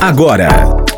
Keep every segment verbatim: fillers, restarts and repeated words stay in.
Agora,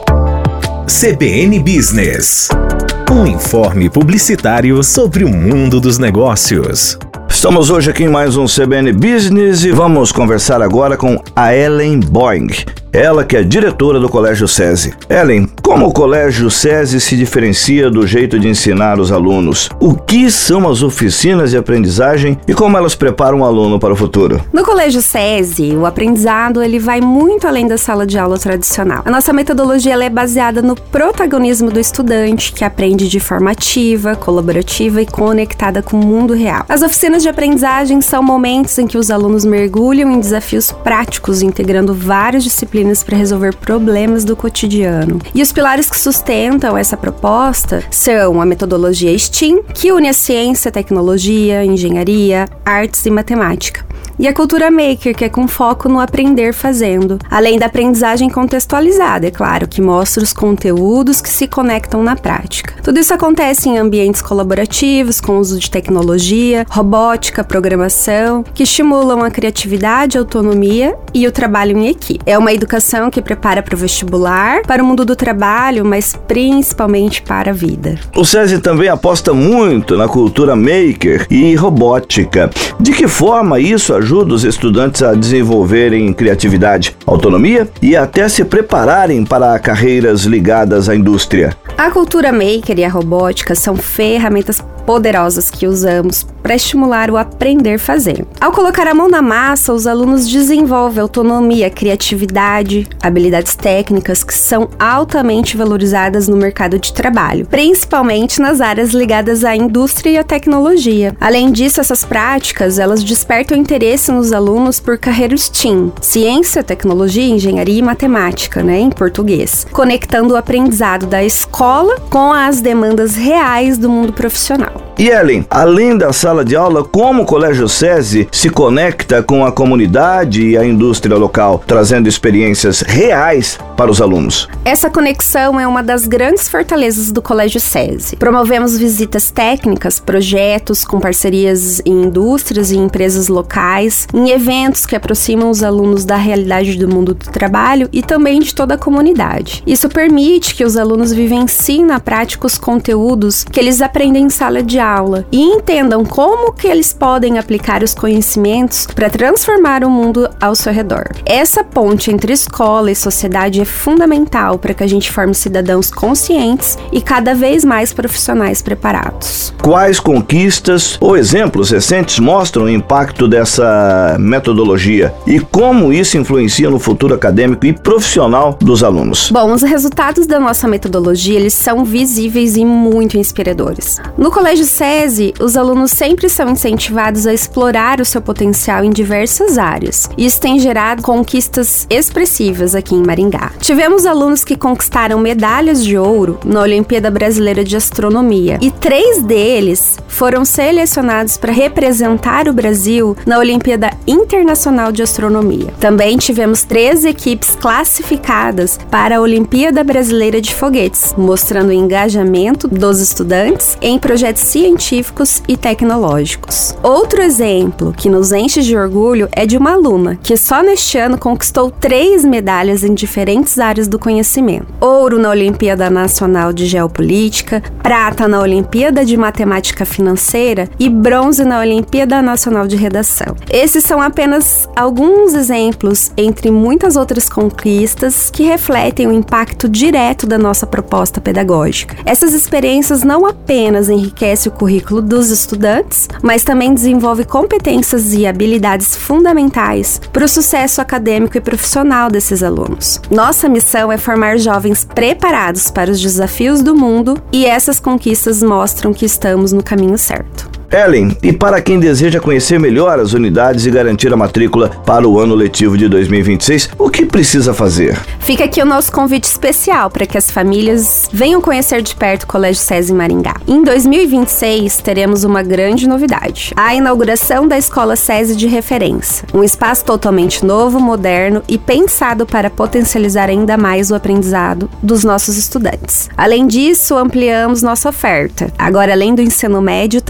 C B N Business, um informe publicitário sobre o mundo dos negócios. Estamos hoje aqui em mais um C B N Business e vamos conversar agora com a Ellen Boing. Ela que é diretora do Colégio SESI. Ellen, como o Colégio SESI se diferencia do jeito de ensinar os alunos? O que são as oficinas de aprendizagem e como elas preparam o aluno para o futuro? No Colégio SESI, o aprendizado ele vai muito além da sala de aula tradicional. A nossa metodologia ela é baseada no protagonismo do estudante, que aprende de forma ativa, colaborativa e conectada com o mundo real. As oficinas de aprendizagem são momentos em que os alunos mergulham em desafios práticos, integrando várias disciplinas para resolver problemas do cotidiano. E os pilares que sustentam essa proposta são a metodologia STEAM, que une a ciência, tecnologia, engenharia, artes e matemática. E a cultura maker, que é com foco no aprender fazendo, além da aprendizagem contextualizada, é claro, que mostra os conteúdos que se conectam na prática. Tudo isso acontece em ambientes colaborativos, com uso de tecnologia, robótica, programação, que estimulam a criatividade, a autonomia e o trabalho em equipe. É uma educação que prepara para o vestibular, para o mundo do trabalho, mas principalmente para a vida. O SESI também aposta muito na cultura maker e robótica. De que forma isso ajuda ajuda os estudantes a desenvolverem criatividade, autonomia e até se prepararem para carreiras ligadas à indústria? A cultura maker e a robótica são ferramentas poderosas que usamos para estimular o aprender fazendo. Ao colocar a mão na massa, os alunos desenvolvem autonomia, criatividade, habilidades técnicas que são altamente valorizadas no mercado de trabalho, principalmente nas áreas ligadas à indústria e à tecnologia. Além disso, essas práticas, elas despertam interesse nos alunos por carreiras STEAM, ciência, tecnologia, engenharia e matemática, né, em português, conectando o aprendizado da escola com as demandas reais do mundo profissional. E Ellen, além da sala de aula, como o Colégio SESI se conecta com a comunidade e a indústria local, trazendo experiências reais para os alunos? Essa conexão é uma das grandes fortalezas do Colégio SESI. Promovemos visitas técnicas, projetos com parcerias em indústrias e empresas locais, em eventos que aproximam os alunos da realidade do mundo do trabalho e também de toda a comunidade. Isso permite que os alunos vivenciem na prática os conteúdos que eles aprendem em sala de aula e entendam como que eles podem aplicar os conhecimentos para transformar o mundo ao seu redor. Essa ponte entre escola e sociedade é fundamental para que a gente forme cidadãos conscientes e cada vez mais profissionais preparados. Quais conquistas ou exemplos recentes mostram o impacto dessa metodologia e como isso influencia no futuro acadêmico e profissional dos alunos? Bom, os resultados da nossa metodologia, eles são visíveis e muito inspiradores. No Colégio SESI, os alunos sempre são incentivados a explorar o seu potencial em diversas áreas. Isso tem gerado conquistas expressivas aqui em Maringá. Tivemos alunos que conquistaram medalhas de ouro na Olimpíada Brasileira de Astronomia e três deles foram selecionados para representar o Brasil na Olimpíada Internacional de Astronomia. Também tivemos três equipes classificadas para a Olimpíada Brasileira de Foguetes, mostrando o engajamento dos estudantes em projetos científicos e tecnológicos. Outro exemplo que nos enche de orgulho é de uma aluna que só neste ano conquistou três medalhas em diferentes áreas do conhecimento. Ouro na Olimpíada Nacional de Geopolítica, prata na Olimpíada de Matemática Financeira e bronze na Olimpíada Nacional de Redação. Esses são apenas alguns exemplos entre muitas outras conquistas que refletem o impacto direto da nossa proposta pedagógica. Essas experiências não apenas enriquecem o currículo dos estudantes, mas também desenvolve competências e habilidades fundamentais para o sucesso acadêmico e profissional desses alunos. Nossa missão é formar jovens preparados para os desafios do mundo e essas conquistas mostram que estamos no caminho certo. Ellen, e para quem deseja conhecer melhor as unidades e garantir a matrícula para o ano letivo de dois mil e vinte e seis, o que precisa fazer? Fica aqui o nosso convite especial para que as famílias venham conhecer de perto o Colégio SESI Maringá. Em dois mil e vinte e seis, teremos uma grande novidade: a inauguração da Escola SESI de Referência, um espaço totalmente novo, moderno e pensado para potencializar ainda mais o aprendizado dos nossos estudantes. Além disso, ampliamos nossa oferta. Agora, além do ensino médio, também teremos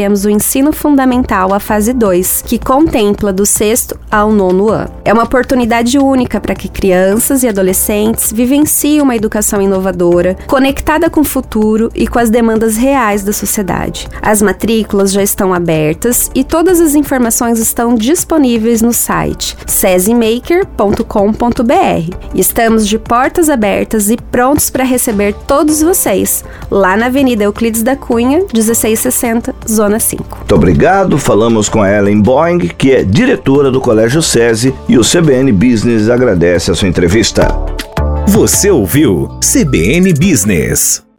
teremos o ensino fundamental, a fase dois, que contempla do sexto ao nono ano. É uma oportunidade única para que crianças e adolescentes vivenciem uma educação inovadora, conectada com o futuro e com as demandas reais da sociedade. As matrículas já estão abertas e todas as informações estão disponíveis no site sesimaker ponto com ponto b r. Estamos de portas abertas e prontos para receber todos vocês, lá na Avenida Euclides da Cunha, dezesseis sessenta, Zona cinco. Muito obrigado. Falamos com a Ellen Boing, que é diretora do Colégio SESI, e o C B N Business agradece a sua entrevista. Você ouviu C B N Business.